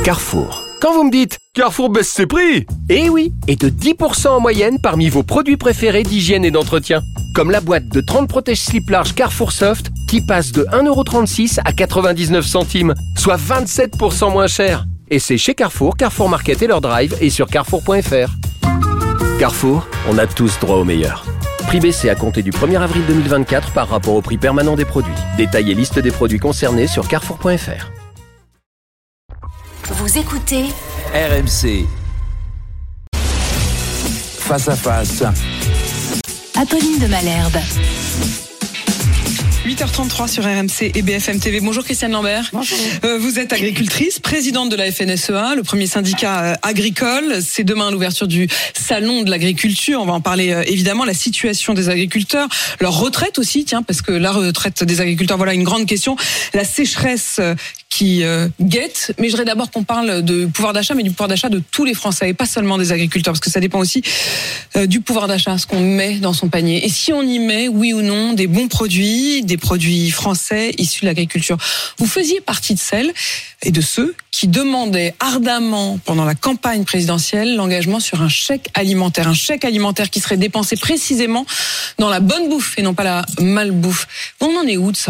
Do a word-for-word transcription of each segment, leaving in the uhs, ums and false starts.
Carrefour. Quand vous me dites « Carrefour baisse ses prix !» Eh oui, et de dix pour cent en moyenne parmi vos produits préférés d'hygiène et d'entretien. Comme la boîte de trente protège-slips larges Carrefour Soft qui passe de un euro trente-six à quatre-vingt-dix-neuf centimes, soit vingt-sept pour cent moins cher. Et c'est chez Carrefour, Carrefour Market et leur drive et sur carrefour point f r. Carrefour, on a tous droit au meilleur. Prix baissé à compter du premier avril deux mille vingt-quatre par rapport au prix permanent des produits. Détail et liste des produits concernés sur carrefour point f r. Vous écoutez R M C. Face à face. Apolline de Malherbe. huit heures trente-trois sur R M C et B F M T V. Bonjour Christiane Lambert. Bonjour. Euh, vous êtes agricultrice, présidente de la F N S E A, le premier syndicat euh, agricole. C'est demain l'ouverture du salon de l'agriculture. On va en parler euh, évidemment. La situation des agriculteurs, leur retraite aussi, tiens, parce que la retraite des agriculteurs, voilà une grande question. La sécheresse euh, qui euh, guette. Mais je voudrais d'abord qu'on parle de pouvoir d'achat, mais du pouvoir d'achat de tous les Français et pas seulement des agriculteurs, parce que ça dépend aussi euh, du pouvoir d'achat, ce qu'on met dans son panier. Et si on y met, oui ou non, des bons produits, des produits français issus de l'agriculture. Vous faisiez partie de celles et de ceux qui demandaient ardemment pendant la campagne présidentielle l'engagement sur un chèque alimentaire, un chèque alimentaire qui serait dépensé précisément dans la bonne bouffe et non pas la malbouffe. On en est où de ça ?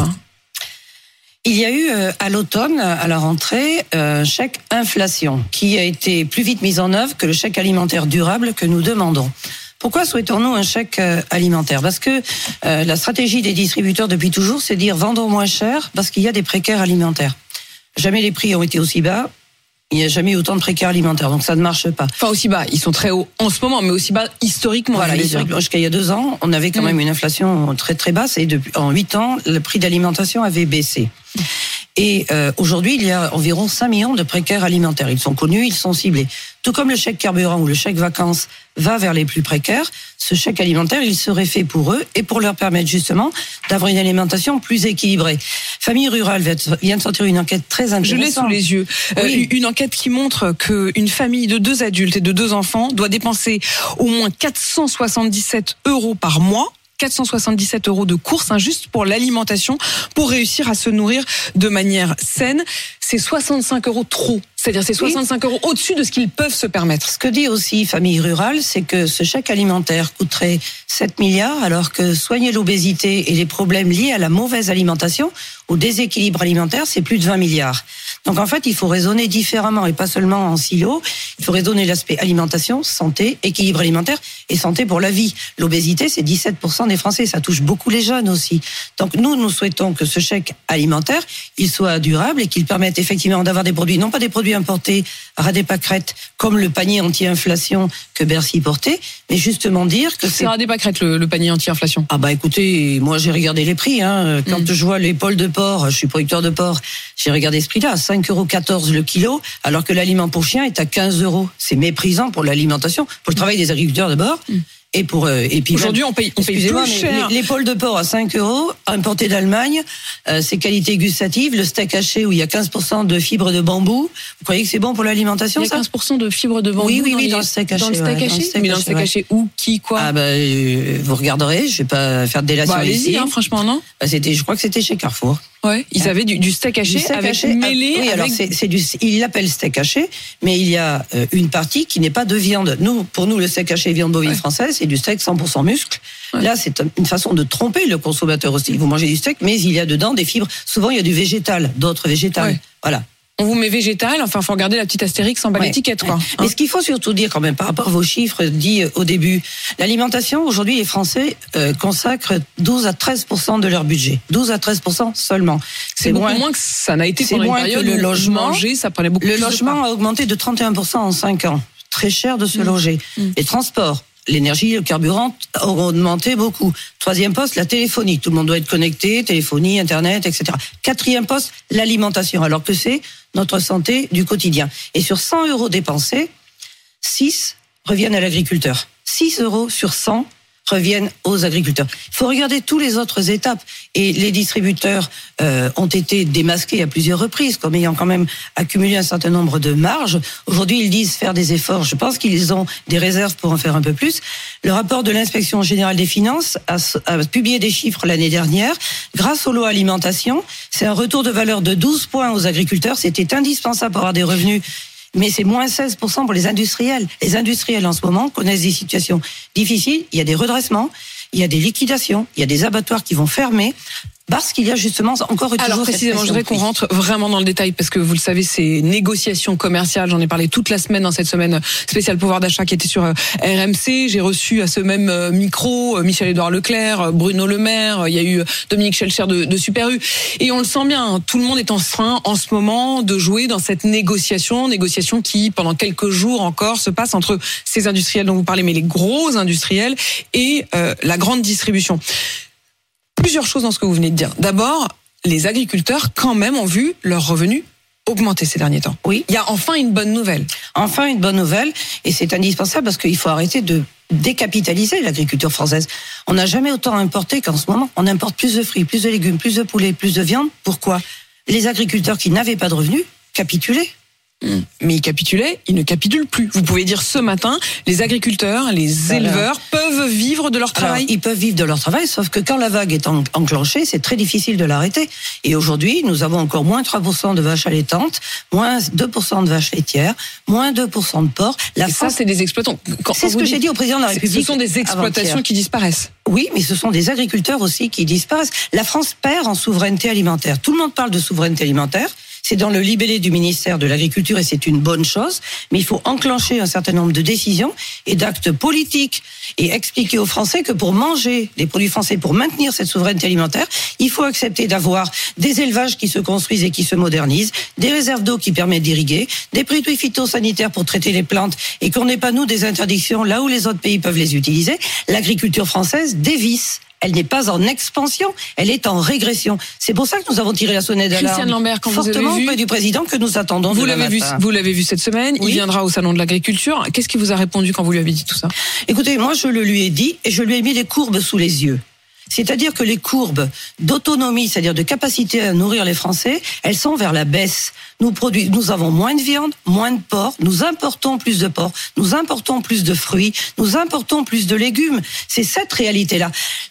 Il y a eu euh, à l'automne, à la rentrée, un euh, chèque inflation qui a été plus vite mis en œuvre que le chèque alimentaire durable que nous demandons. Pourquoi souhaitons-nous un chèque euh, alimentaire ? Parce que euh, la stratégie des distributeurs depuis toujours, c'est de dire vendons moins cher parce qu'il y a des précaires alimentaires. Jamais les prix ont été aussi bas. Il n'y a jamais eu autant de précaires alimentaires, donc ça ne marche pas. Enfin, aussi bas, ils sont très hauts en ce moment, mais aussi bas historiquement. Voilà, historiquement, jusqu'à il y a deux ans, on avait quand mmh. même une inflation très très basse et depuis, en huit ans, le prix d'alimentation avait baissé. Et euh, aujourd'hui, il y a environ cinq millions de précaires alimentaires. Ils sont connus, ils sont ciblés. Tout comme le chèque carburant ou le chèque vacances va vers les plus précaires, ce chèque alimentaire, il serait fait pour eux et pour leur permettre justement d'avoir une alimentation plus équilibrée. Famille Rurale vient de sortir une enquête très intéressante. Je l'ai sous les yeux. Oui. Euh, une enquête qui montre qu'une famille de deux adultes et de deux enfants doit dépenser au moins quatre cent soixante-dix-sept euros par mois. quatre cent soixante-dix-sept euros de courses, hein, juste pour l'alimentation, pour réussir à se nourrir de manière saine. C'est soixante-cinq euros trop. C'est-à-dire c'est soixante-cinq oui. euros au-dessus de ce qu'ils peuvent se permettre. Ce que dit aussi Famille Rurale, c'est que ce chèque alimentaire coûterait sept milliards, alors que soigner l'obésité et les problèmes liés à la mauvaise alimentation, au déséquilibre alimentaire, c'est plus de vingt milliards. Donc en fait, il faut raisonner différemment et pas seulement en silo. Il faut raisonner l'aspect alimentation, santé, équilibre alimentaire et santé pour la vie. L'obésité, c'est dix-sept pour cent des Français. Ça touche beaucoup les jeunes aussi. Donc nous, nous souhaitons que ce chèque alimentaire, il soit durable et qu'il permette effectivement d'avoir des produits, non pas des produits importés à ras des pâquerettes, comme le panier anti-inflation que Bercy portait, mais justement dire que c'est... C'est ras des pâquerettes, le, le panier anti-inflation. Ah bah écoutez, moi j'ai regardé les prix. Hein. Quand mmh. je vois les pôles de porc, je suis producteur de porc, j'ai regardé ce prix-là, cinq euros quatorze le kilo, alors que l'aliment pour chien est à quinze euros. C'est méprisant pour l'alimentation, pour le travail des agriculteurs d'abord. Mmh. Et pour euh, et puis aujourd'hui même, on paye on paye plus cher. Les, les pôles de porc à cinq euros importés d'Allemagne, euh, c'est qualité gustative. Le steak haché où il y a quinze pour cent de fibres de bambou. Vous croyez que c'est bon pour l'alimentation? Il y a quinze pour cent de fibres de bambou. Oui oui dans oui les, dans le steak haché. Dans le steak ouais, haché. Dans le steak mais dans le steak haché ouais. Où, qui, quoi? Ah bah euh, vous regarderez. Je vais pas faire de délation bah, allez-y, ici. Hein, franchement non. Bah, c'était, je crois que c'était chez Carrefour. Ouais, ils avaient du, du steak haché du steak avec haché, mêlé. Oui, avec... alors c'est, c'est du, ils l'appellent steak haché, mais il y a euh, une partie qui n'est pas de viande. Nous, pour nous, le steak haché viande bovine ouais. française, c'est du steak cent pour cent muscle. Ouais. Là, c'est une façon de tromper le consommateur aussi. Vous mangez du steak, mais il y a dedans des fibres. Souvent, il y a du végétal, d'autres végétales. Ouais. Voilà. On vous met végétal, enfin, faut regarder la petite astérix en bas de ouais. l'étiquette, quoi. Ouais. Hein. Mais ce qu'il faut surtout dire, quand même, par rapport à vos chiffres dits au début, l'alimentation, aujourd'hui, les Français euh, consacrent douze à treize pour cent de leur budget. douze à treize pour cent seulement. C'est, c'est beaucoup moins, moins que ça n'a été pendant une période le logement. Manger, ça prenait beaucoup le plus de logement a augmenté de trente et un pour cent en cinq ans. Très cher de se mmh. loger. Mmh. Les transports. L'énergie, le carburant ont augmenté beaucoup. Troisième poste, la téléphonie. Tout le monde doit être connecté, téléphonie, Internet, et cetera. Quatrième poste, l'alimentation. Alors que c'est notre santé du quotidien. Et sur cent euros dépensés, six reviennent à l'agriculteur. six euros sur cent reviennent aux agriculteurs. Il faut regarder toutes les autres étapes. Et les distributeurs euh, ont été démasqués à plusieurs reprises, comme ayant quand même accumulé un certain nombre de marges. Aujourd'hui, ils disent faire des efforts. Je pense qu'ils ont des réserves pour en faire un peu plus. Le rapport de l'Inspection générale des finances a, a publié des chiffres l'année dernière. Grâce aux lois alimentation, c'est un retour de valeur de douze points aux agriculteurs. C'était indispensable pour avoir des revenus. Mais c'est moins seize pour cent pour les industriels. Les industriels, en ce moment, connaissent des situations difficiles. Il y a des redressements, il y a des liquidations, il y a des abattoirs qui vont fermer. Parce qu'il y a justement encore et toujours. Alors précisément, je voudrais qu'on rentre vraiment dans le détail parce que vous le savez, ces négociations commerciales, j'en ai parlé toute la semaine dans cette semaine spéciale pouvoir d'achat qui était sur R M C. J'ai reçu à ce même micro Michel-Édouard Leclerc, Bruno Le Maire, il y a eu Dominique Schelcher de, de Super U. Et on le sent bien, tout le monde est en train en ce moment de jouer dans cette négociation, négociation qui pendant quelques jours encore se passe entre ces industriels dont vous parlez, mais les gros industriels et euh, la grande distribution. Plusieurs choses dans ce que vous venez de dire. D'abord, les agriculteurs, quand même, ont vu leurs revenus augmenter ces derniers temps. Oui. Il y a enfin une bonne nouvelle. Enfin une bonne nouvelle, et c'est indispensable parce qu'il faut arrêter de décapitaliser l'agriculture française. On n'a jamais autant importé qu'en ce moment. On importe plus de fruits, plus de légumes, plus de poulet, plus de viande. Pourquoi ? Les agriculteurs qui n'avaient pas de revenus capitulaient. Mais ils capitulaient, ils ne capitulent plus. Vous pouvez dire ce matin, les agriculteurs, les éleveurs Alors, peuvent vivre de leur travail. Alors, ils peuvent vivre de leur travail, sauf que quand la vague est en, enclenchée, c'est très difficile de l'arrêter. Et aujourd'hui, nous avons encore moins trois pour cent de vaches allaitantes, moins deux pour cent de vaches laitières, moins deux pour cent de porcs. La Et France, ça, c'est des exploitants. Quand c'est ce que j'ai dit au président de la République. Ce sont des exploitations avant-hier. Qui disparaissent. Oui, mais ce sont des agriculteurs aussi qui disparaissent. La France perd en souveraineté alimentaire. Tout le monde parle de souveraineté alimentaire. C'est dans le libellé du ministère de l'Agriculture et c'est une bonne chose, mais il faut enclencher un certain nombre de décisions et d'actes politiques et expliquer aux Français que pour manger des produits français, pour maintenir cette souveraineté alimentaire, il faut accepter d'avoir des élevages qui se construisent et qui se modernisent, des réserves d'eau qui permettent d'irriguer, des produits phytosanitaires pour traiter les plantes et qu'on n'ait pas, nous, des interdictions là où les autres pays peuvent les utiliser. L'agriculture française dévisse. Elle n'est pas en expansion, elle est en régression. C'est pour ça que nous avons tiré la sonnette d'alarme. Christiane Lambert, quand fortement vous avez vu auprès du président que nous attendons. Vous l'avez vu, vous l'avez vu cette semaine. Oui. Il viendra au salon de l'agriculture. Qu'est-ce qu'il vous a répondu quand vous lui avez dit tout ça ? Écoutez, moi je le lui ai dit et je lui ai mis des courbes sous les yeux. C'est-à-dire que les courbes d'autonomie, c'est-à-dire de capacité à nourrir les Français, elles sont vers la baisse. Nous produisons, nous avons moins de viande, moins de porc, nous importons plus de porc, nous importons plus de fruits, nous importons plus de légumes. C'est cette réalité-là.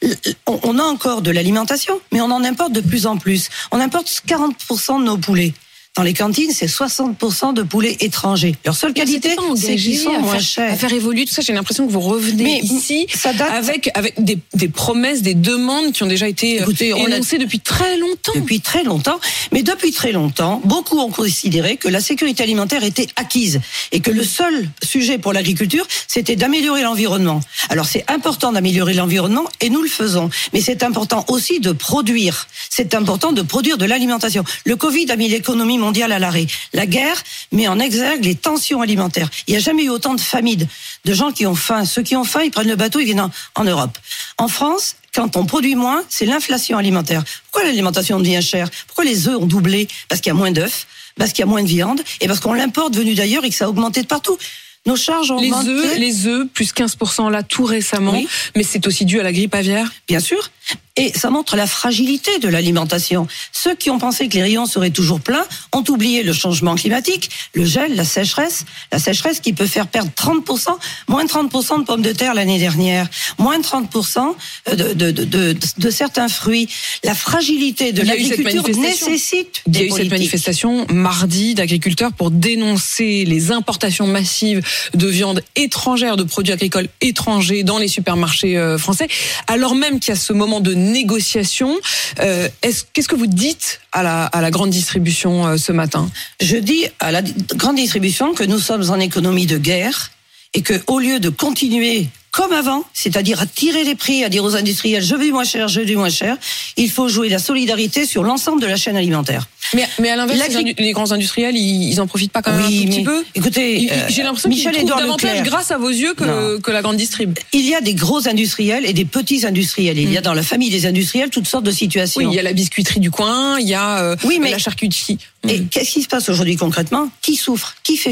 On a encore de l'alimentation, mais on en importe de plus en plus. On importe quarante pour cent de nos poulets. Dans les cantines, c'est soixante pour cent de poulets étrangers. Leur seule qualité, c'est qu'ils sont moins chers. À faire évoluer tout ça, j'ai l'impression que vous revenez mais ici ça date... avec, avec des, des promesses, des demandes qui ont déjà été Écoutez, énoncées on a... depuis très longtemps. Depuis très longtemps. Mais depuis très longtemps, beaucoup ont considéré que la sécurité alimentaire était acquise et que le seul sujet pour l'agriculture, c'était d'améliorer l'environnement. Alors c'est important d'améliorer l'environnement et nous le faisons. Mais c'est important aussi de produire. C'est important de produire de l'alimentation. Le Covid a mis l'économie mondiale à l'arrêt. La guerre met en exergue les tensions alimentaires. Il n'y a jamais eu autant de famines, de gens qui ont faim. Ceux qui ont faim, ils prennent le bateau, ils viennent en, en Europe. En France, quand on produit moins, c'est l'inflation alimentaire. Pourquoi l'alimentation devient chère ? Pourquoi les œufs ont doublé ? Parce qu'il y a moins d'œufs, parce qu'il y a moins de viande, et parce qu'on l'importe venu d'ailleurs et que ça a augmenté de partout. Nos charges ont les augmenté. œufs, les œufs, plus quinze pour cent là tout récemment, oui. Mais c'est aussi dû à la grippe aviaire. Bien sûr. Et ça montre la fragilité de l'alimentation. Ceux qui ont pensé que les rayons seraient toujours pleins ont oublié le changement climatique, le gel, la sécheresse. La sécheresse qui peut faire perdre trente pour cent, moins de trente pour cent de pommes de terre l'année dernière, moins de trente pour cent de, de, de, de, de certains fruits. La fragilité de l'agriculture nécessite des Il y a eu politiques. cette manifestation mardi d'agriculteurs pour dénoncer les importations massives de viande étrangère, de produits agricoles étrangers dans les supermarchés français, alors même qu'il y a ce moment de négociation. Euh, est-ce, qu'est-ce que vous dites à la, à la grande distribution euh, ce matin ? Je dis à la grande distribution que nous sommes en économie de guerre et que au lieu de continuer comme avant, c'est-à-dire à tirer les prix, à dire aux industriels je veux moins cher, je veux moins cher, il faut jouer la solidarité sur l'ensemble de la chaîne alimentaire. Mais, mais à l'inverse, les, indu- les grands industriels, ils, ils en profitent pas quand même oui, un tout petit peu. Écoutez, euh, j'ai l'impression qu'ils trouvent davantage Leclerc. Grâce à vos yeux que, que la grande distrib. Il y a des gros industriels et des petits industriels. Il y a dans la famille des industriels toutes sortes de situations. Oui, il y a la biscuiterie du coin, il y a euh, oui, mais, la charcuterie. Et mmh. qu'est-ce qui se passe aujourd'hui concrètement ? Qui souffre ? Qui fait faillite ?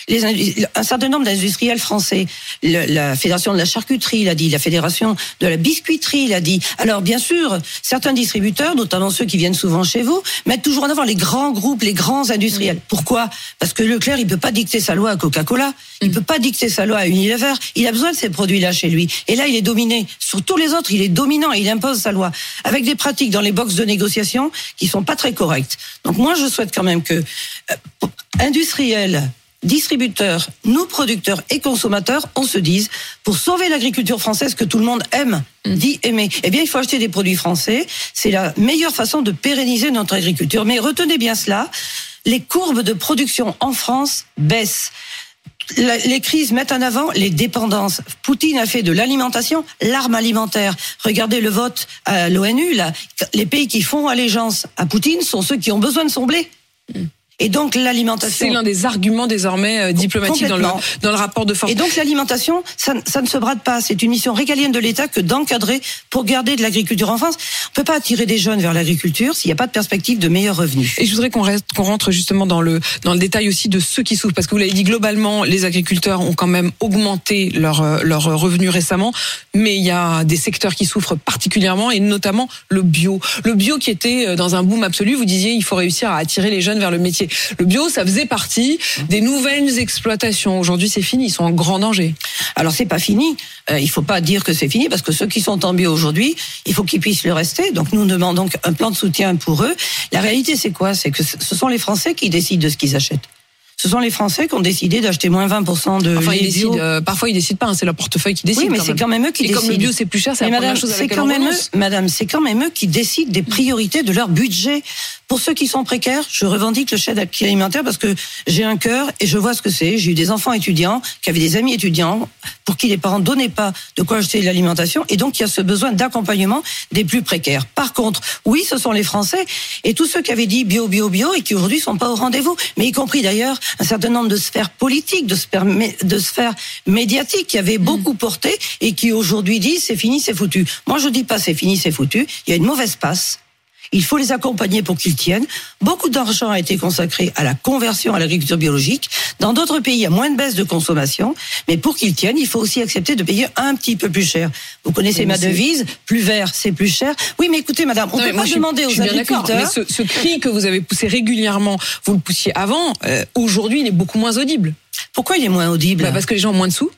Les, un certain nombre d'industriels français, le, la Fédération de la charcuterie l'a dit, la Fédération de la biscuiterie l'a dit. Alors bien sûr, certains distributeurs, notamment ceux qui viennent souvent chez vous, mettent toujours en avant les grands groupes, les grands industriels. Pourquoi ? Parce que Leclerc, il peut pas dicter sa loi à Coca-Cola, il peut pas dicter sa loi à Unilever, il a besoin de ces produits-là chez lui. Et là, il est dominé. Sur tous les autres, il est dominant, il impose sa loi. Avec des pratiques dans les boxes de négociation qui sont pas très correctes. Donc moi, je souhaite quand même que euh, industriels, distributeurs, nous producteurs et consommateurs, on se dise, pour sauver l'agriculture française que tout le monde aime, dit aimer, eh bien il faut acheter des produits français. C'est la meilleure façon de pérenniser notre agriculture. Mais retenez bien cela, les courbes de production en France baissent. Les crises mettent en avant les dépendances. Poutine a fait de l'alimentation l'arme alimentaire. Regardez le vote à l'O N U, là. Les pays qui font allégeance à Poutine sont ceux qui ont besoin de son blé. Et donc l'alimentation... C'est l'un des arguments désormais euh, diplomatiques dans le, dans le rapport de force. Et donc l'alimentation, ça, ça ne se brade pas. C'est une mission régalienne de l'État que d'encadrer pour garder de l'agriculture en France. On ne peut pas attirer des jeunes vers l'agriculture s'il n'y a pas de perspective de meilleurs revenus. Et je voudrais qu'on, reste, qu'on rentre justement dans le, dans le détail aussi de ceux qui souffrent. Parce que vous l'avez dit, globalement, les agriculteurs ont quand même augmenté leurs leur revenus récemment. Mais il y a des secteurs qui souffrent particulièrement, et notamment le bio. Le bio qui était dans un boom absolu. Vous disiez, il faut réussir à attirer les jeunes vers le métier. Le bio, ça faisait partie des nouvelles exploitations. Aujourd'hui, c'est fini. Ils sont en grand danger. Alors, c'est pas fini. Euh, il faut pas dire que c'est fini, parce que ceux qui sont en bio aujourd'hui, il faut qu'ils puissent le rester. Donc, nous demandons un plan de soutien pour eux. La réalité, c'est quoi ? C'est que ce sont les Français qui décident de ce qu'ils achètent. Ce sont les Français qui ont décidé d'acheter moins vingt pour cent de enfin, lait ils décident, bio. Euh, parfois, ils décident pas. Hein, c'est leur portefeuille qui décide. Oui, mais quand c'est même. quand même eux qui Et décident. Comme le bio, c'est plus cher, c'est mais la madame, première chose à c'est laquelle quand on même renonce. eux, madame, c'est quand même eux qui décident des priorités de leur budget. Pour ceux qui sont précaires, je revendique le chèque alimentaire parce que j'ai un cœur et je vois ce que c'est. J'ai eu des enfants étudiants qui avaient des amis étudiants pour qui les parents ne donnaient pas de quoi acheter de l'alimentation, et donc il y a ce besoin d'accompagnement des plus précaires. Par contre, oui, ce sont les Français et tous ceux qui avaient dit bio, bio, bio et qui aujourd'hui sont pas au rendez-vous, mais y compris d'ailleurs un certain nombre de sphères politiques, de sphères, de sphères médiatiques qui avaient beaucoup porté et qui aujourd'hui disent c'est fini, c'est foutu. Moi, je dis pas c'est fini, c'est foutu. Il y a une mauvaise passe. Il faut les accompagner pour qu'ils tiennent. Beaucoup d'argent a été consacré à la conversion à l'agriculture biologique. Dans d'autres pays, il y a moins de baisse de consommation. Mais pour qu'ils tiennent, il faut aussi accepter de payer un petit peu plus cher. Vous connaissez oui, ma devise, plus vert, c'est plus cher. Oui, mais écoutez, madame, on ne peut pas je, demander je aux agriculteurs... Mais ce, ce cri que vous avez poussé régulièrement, vous le poussiez avant, euh, aujourd'hui, il est beaucoup moins audible. Pourquoi il est moins audible ? Bah parce que les gens ont moins de sous.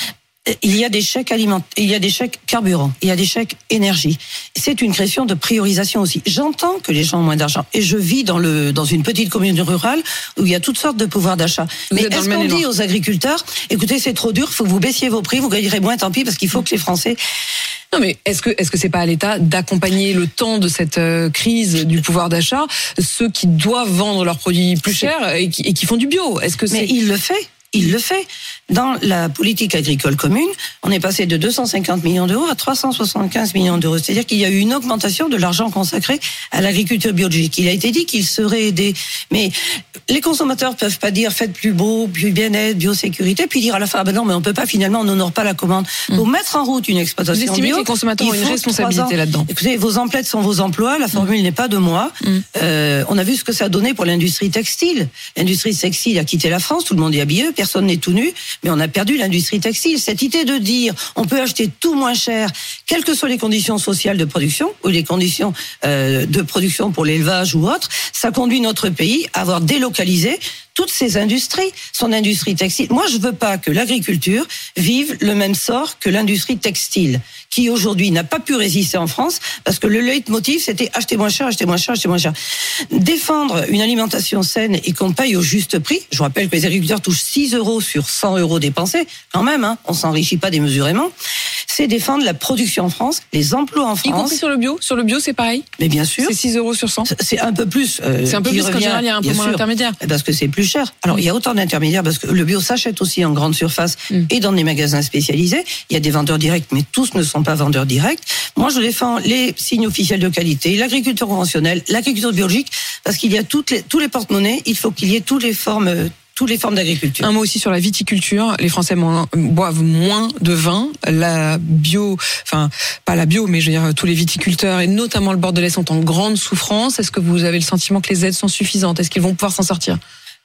Il y a des chèques alimentaires, il y a des chèques carburant, il y a des chèques énergie. C'est une question de priorisation aussi. J'entends que les gens ont moins d'argent et je vis dans le dans une petite commune rurale où il y a toutes sortes de pouvoirs d'achat. Vous Mais est-ce qu'on dit aux agriculteurs, écoutez, c'est trop dur, il faut que vous baissiez vos prix, vous gagnerez moins, tant pis, parce qu'il faut que les Français... Non mais est-ce que est-ce que c'est pas à l'État d'accompagner le temps de cette euh, crise du pouvoir d'achat ceux qui doivent vendre leurs produits plus chers et qui, et qui font du bio ? Est-ce que c'est... Mais il le fait. Il le fait. Dans la politique agricole commune, on est passé de deux cent cinquante millions d'euros à trois cent soixante-quinze millions d'euros. C'est-à-dire qu'il y a eu une augmentation de l'argent consacré à l'agriculture biologique. Il a été dit qu'il serait aidé. Mais les consommateurs peuvent pas dire faites plus beau, plus bien-être, biosécurité, puis dire à la fin, ah ben non, mais on peut pas finalement, on n'honore pas la commande. Pour mmh. mettre en route une exploitation bio... Vous estimez que les consommateurs ont une responsabilité là-dedans ? Écoutez, vos emplettes sont vos emplois, la formule mmh. n'est pas de moi. Mmh. Euh, on a vu ce que ça a donné pour l'industrie textile. L'industrie textile a quitté la France, tout le monde est habillé, personne n'est tout nu, mais on a perdu l'industrie textile. Cette idée de dire on peut acheter tout moins cher, quelles que soient les conditions sociales de production ou les conditions euh, de production pour l'élevage ou autre, ça conduit notre pays à avoir délocalisé toutes ces industries, son industrie textile. Moi, je veux pas que l'agriculture vive le même sort que l'industrie textile, qui aujourd'hui n'a pas pu résister en France, parce que le leitmotiv, c'était acheter moins cher, acheter moins cher, acheter moins cher. Défendre une alimentation saine et qu'on paye au juste prix, je vous rappelle que les agriculteurs touchent six euros sur cent euros dépensés, quand même, hein, on s'enrichit pas démesurément, c'est défendre la production en France, les emplois en France. Y compris sur le bio ? Sur le bio, c'est pareil ? Mais bien sûr. C'est six euros sur cent ? C'est un peu plus. Euh, c'est un peu plus qu'en général, il y a un peu moins d'intermédiaires. Parce que c'est plus cher. Alors, mmh. il y a autant d'intermédiaires parce que le bio s'achète aussi en grande surface mmh. et dans des magasins spécialisés. Il y a des vendeurs directs, mais tous ne sont pas vendeurs directs. Moi, je défends les signes officiels de qualité, l'agriculture conventionnelle, l'agriculture biologique, parce qu'il y a toutes les, tous les porte-monnaies. Il faut qu'il y ait toutes les formes... toutes les formes d'agriculture. Un mot aussi sur la viticulture. Les Français moins, boivent moins de vin. La bio, enfin, pas la bio, mais je veux dire, tous les viticulteurs et notamment le Bordelais sont en grande souffrance. Est-ce que vous avez le sentiment que les aides sont suffisantes ? Est-ce qu'ils vont pouvoir s'en sortir ?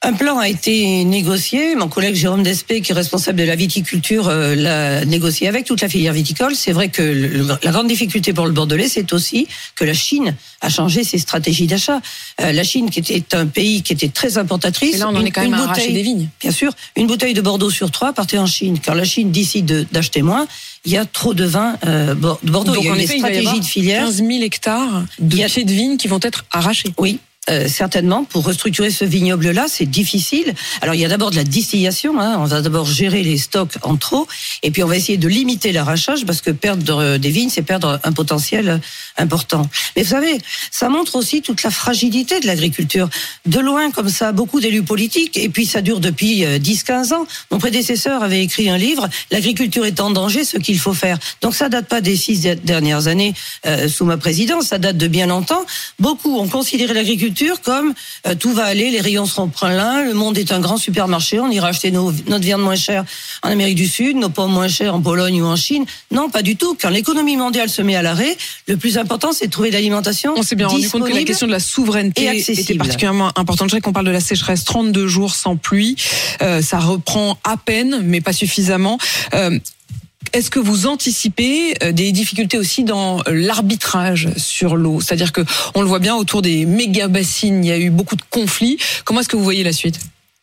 Un plan a été négocié. Mon collègue Jérôme Despé, qui est responsable de la viticulture, euh, l'a négocié avec toute la filière viticole. C'est vrai que le, la grande difficulté pour le Bordelais, c'est aussi que la Chine a changé ses stratégies d'achat. Euh, la Chine, qui était un pays qui était très importatrice. Et là, on en une, est quand même à arracher des vignes. Bien sûr, une bouteille de Bordeaux sur trois partait en Chine. Quand la Chine décide de, d'acheter moins, il y a trop de vin euh, de Bordeaux. Donc, il y a en une effet, stratégie de filière. quinze mille hectares de a... pieds de vigne qui vont être arrachés. Oui. Euh, certainement, pour restructurer ce vignoble-là, c'est difficile. Alors, il y a d'abord de la distillation. Hein. On va d'abord gérer les stocks en trop, et puis on va essayer de limiter l'arrachage, parce que perdre des vignes, c'est perdre un potentiel important. Mais vous savez, ça montre aussi toute la fragilité de l'agriculture. De loin, comme ça, beaucoup d'élus politiques, et puis ça dure depuis dix à quinze ans. Mon prédécesseur avait écrit un livre, « L'agriculture est en danger, ce qu'il faut faire ». Donc ça date pas des six dernières années euh, sous ma présidence, ça date de bien longtemps. Beaucoup ont considéré l'agriculture comme euh, tout va aller, les rayons seront pleins, le monde est un grand supermarché, on ira acheter nos, notre viande moins chère en Amérique du Sud, nos pommes moins chères en Pologne ou en Chine. Non, pas du tout. Quand l'économie mondiale se met à l'arrêt, le plus important, c'est de trouver de l'alimentation. On s'est bien rendu compte que la question de la souveraineté était particulièrement importante. Je sais qu'on parle de la sécheresse, trente-deux jours sans pluie, euh, ça reprend à peine, mais pas suffisamment. Euh, Est-ce que vous anticipez des difficultés aussi dans l'arbitrage sur l'eau ? C'est-à-dire que on le voit bien autour des méga bassines, il y a eu beaucoup de conflits. Comment est-ce que vous voyez la suite ?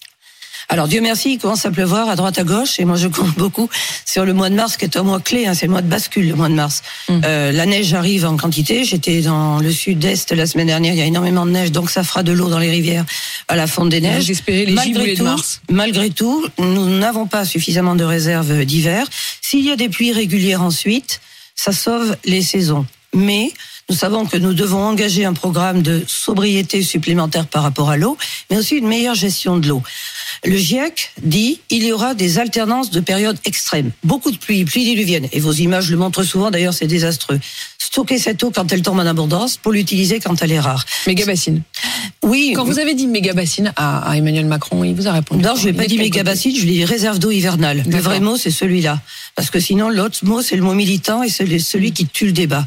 Alors Dieu merci, il commence à pleuvoir à droite à gauche, et moi je compte beaucoup sur le mois de mars, qui est un mois clé, hein, c'est le mois de bascule, le mois de mars. Mmh. Euh, la neige arrive en quantité, j'étais dans le sud-est la semaine dernière, il y a énormément de neige, donc ça fera de l'eau dans les rivières à la fonte des neiges. Vous espérez les giboulées de mars ? Malgré tout, nous n'avons pas suffisamment de réserves d'hiver. S'il y a des pluies régulières ensuite, ça sauve les saisons. Mais nous savons que nous devons engager un programme de sobriété supplémentaire par rapport à l'eau, mais aussi une meilleure gestion de l'eau. Le GIEC dit il y aura des alternances de périodes extrêmes. Beaucoup de pluie, pluie diluvienne. Et vos images le montrent souvent, d'ailleurs c'est désastreux. Stocker cette eau quand elle tombe en abondance pour l'utiliser quand elle est rare. Méga bassine. Oui. Quand vous avez dit méga bassine à, à Emmanuel Macron, il vous a répondu. Non, je n'ai pas dit méga bassine, je lui ai dit réserve d'eau hivernale. D'accord. Le vrai mot, c'est celui-là. Parce que sinon, l'autre mot, c'est le mot militant, et c'est celui qui tue le débat.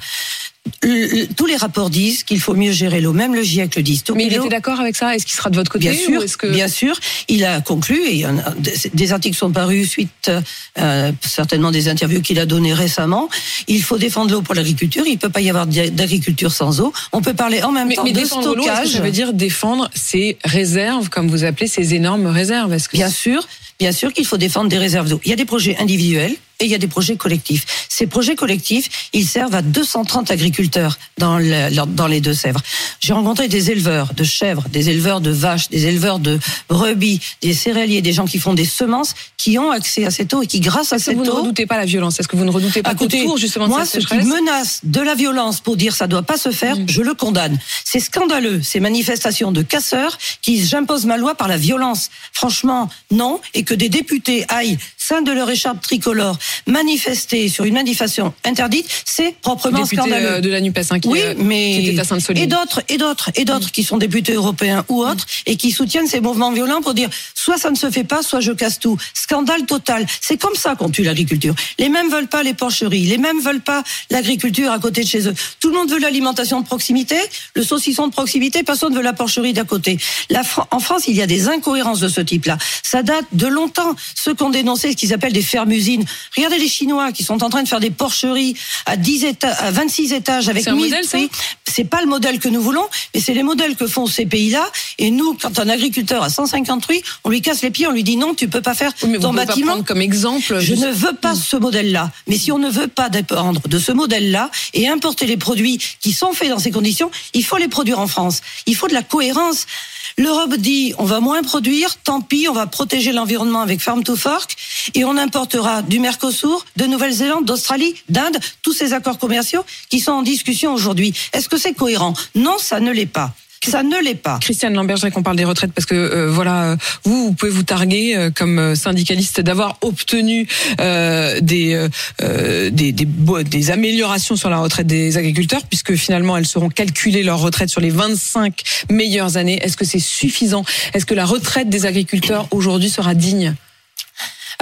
Le, le, tous les rapports disent qu'il faut mieux gérer l'eau, même le GIEC le dit. Mais il était d'accord avec ça ? Est-ce qu'il sera de votre côté ? Bien sûr, ou est-ce que... bien sûr. Il a conclu, et il y en a, des articles sont parus suite, euh, certainement des interviews qu'il a données récemment. Il faut défendre l'eau pour l'agriculture. Il ne peut pas y avoir d'agriculture sans eau. On peut parler en même mais, temps mais de défendre stockage. L'eau, est-ce que ça veut dire défendre ces réserves, comme vous appelez ces énormes réserves ? Est-ce que bien sûr, bien sûr qu'il faut défendre des réserves d'eau. Il y a des projets individuels et il y a des projets collectifs. Ces projets collectifs, ils servent à deux cent trente agriculteurs dans, le, dans les Deux-Sèvres. J'ai rencontré des éleveurs de chèvres, des éleveurs de vaches, des éleveurs de brebis, des céréaliers, des gens qui font des semences, qui ont accès à cette eau et qui, grâce à cette eau... Est-ce que vous ne redoutez pas la violence ? Est-ce que vous ne redoutez pas qu'autour justement de moi, cette sécheresse ? Moi, ce qui menace de la violence pour dire ça doit pas se faire, mmh. je le condamne. C'est scandaleux, ces manifestations de casseurs qui j'impose ma loi par la violence. Franchement, non. Et que des députés aillent, sein de leur écharpe tricolore, manifester sur une manifestation interdite, c'est proprement député scandaleux. De la NUPES, hein, qui, oui, euh, mais qui était à Sainte-Soline. Et d'autres, et d'autres, et d'autres qui sont députés européens ou autres et qui soutiennent ces mouvements violents pour dire soit ça ne se fait pas, soit je casse tout. Scandale total. C'est comme ça qu'on tue l'agriculture. Les mêmes veulent pas les porcheries, les mêmes veulent pas l'agriculture à côté de chez eux. Tout le monde veut l'alimentation de proximité, le saucisson de proximité, personne ne veut la porcherie d'à côté. La Fran- en France, il y a des incohérences de ce type-là. Ça date de longtemps. Ceux qui ont dénoncé ce qu'ils appellent des fermes-usines. Regardez les Chinois qui sont en train de faire des porcheries à dix étages, à vingt-six étages avec mille prix. C'est pas le modèle que nous voulons, mais c'est les modèles que font ces pays-là. Et nous, quand un agriculteur a cent cinquante truies, on lui casse les pieds, on lui dit non, tu peux pas faire oui, ton bâtiment. Pas prendre comme exemple. Je juste... ne veux pas ce modèle-là. Mais si on ne veut pas dépendre de ce modèle-là et importer les produits qui sont faits dans ces conditions, il faut les produire en France. Il faut de la cohérence. L'Europe dit on va moins produire, tant pis, on va protéger l'environnement avec Farm to Fork et on importera du Mercosur, de Nouvelle-Zélande, d'Australie, d'Inde, tous ces accords commerciaux qui sont en discussion aujourd'hui. Est-ce que c'est cohérent ? Non, ça ne l'est pas. Ça ne l'est pas. Christiane Lambert, je voudrais qu'on parle des retraites parce que euh, voilà, vous, vous pouvez vous targuer euh, comme syndicaliste d'avoir obtenu euh, des, euh, des, des des améliorations sur la retraite des agriculteurs, puisque finalement elles seront calculées leur retraite sur les vingt-cinq meilleures années. Est-ce que c'est suffisant ? Est-ce que la retraite des agriculteurs aujourd'hui sera digne ?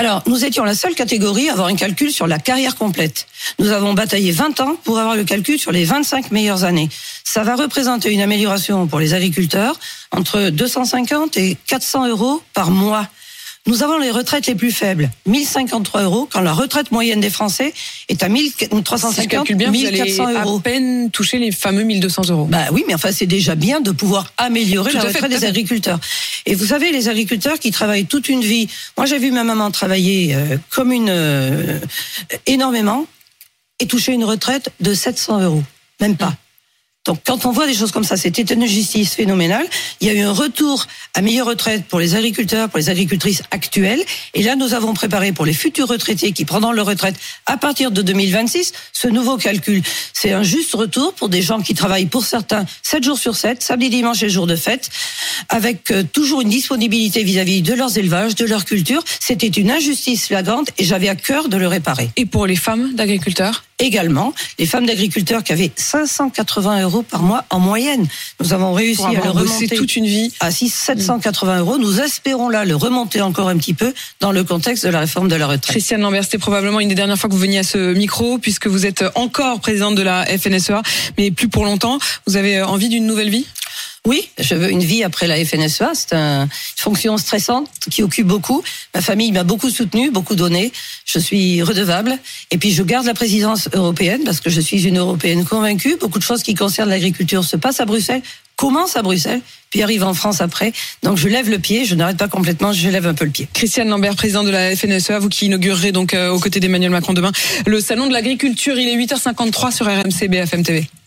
Alors, nous étions la seule catégorie à avoir un calcul sur la carrière complète. Nous avons bataillé vingt ans pour avoir le calcul sur les vingt-cinq meilleures années. Ça va représenter une amélioration pour les agriculteurs entre deux cent cinquante et quatre cents euros par mois. Nous avons les retraites les plus faibles, mille cinquante-trois euros, quand la retraite moyenne des Français est à mille trois cent cinquante, si mille quatre cents euros. À peine toucher les fameux mille deux cents euros. Bah oui, mais enfin, c'est déjà bien de pouvoir améliorer Tout la à fait, retraite tout à des fait. agriculteurs. Et vous savez, les agriculteurs qui travaillent toute une vie. Moi, j'ai vu ma maman travailler euh, comme une euh, énormément et toucher une retraite de sept cents euros, même pas. Donc, quand on voit des choses comme ça, c'était une injustice phénoménale. Il y a eu un retour à meilleure retraite pour les agriculteurs, pour les agricultrices actuelles. Et là, nous avons préparé pour les futurs retraités qui prendront leur retraite à partir de deux mille vingt-six, ce nouveau calcul. C'est un juste retour pour des gens qui travaillent pour certains sept jours sur sept, samedi, dimanche et jour de fête, avec euh, toujours une disponibilité vis-à-vis de leurs élevages, de leur culture. C'était une injustice flagrante et j'avais à cœur de le réparer. Et pour les femmes d'agriculteurs ? Également, les femmes d'agriculteurs qui avaient cinq cent quatre-vingts euros par mois en moyenne. Nous avons réussi Pour à le avoir bossé remonter toute une vie. à sept cent quatre-vingts euros. Nous espérons là le remonter encore un petit peu dans le contexte de la réforme de la retraite. Christiane Lambert, c'était probablement une des dernières fois que vous veniez à ce micro, puisque vous êtes encore présidente de la F N S E A, mais plus pour longtemps. Vous avez envie d'une nouvelle vie ? Oui, je veux une vie après la F N S E A. C'est un, une fonction stressante qui occupe beaucoup. Ma famille m'a beaucoup soutenue, beaucoup donné. Je suis redevable. Et puis, je garde la présidence européenne parce que je suis une Européenne convaincue. Beaucoup de choses qui concernent l'agriculture se passent à Bruxelles, commencent à Bruxelles, puis arrivent en France après. Donc, je lève le pied. Je n'arrête pas complètement. Je lève un peu le pied. Christiane Lambert, présidente de la F N S E A, vous qui inaugurerez donc euh, aux côtés d'Emmanuel Macron demain le salon de l'agriculture. Il est huit heures cinquante-trois sur R M C B F M T V.